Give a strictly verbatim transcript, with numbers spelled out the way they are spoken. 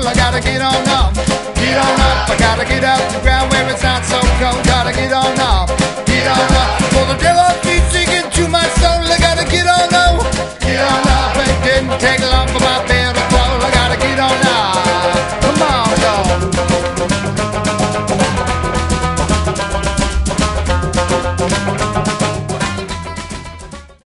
cold. I gotta get on up, get on up. I gotta get out the ground where it's not so cold. Gotta get on up, get on up. For the devil.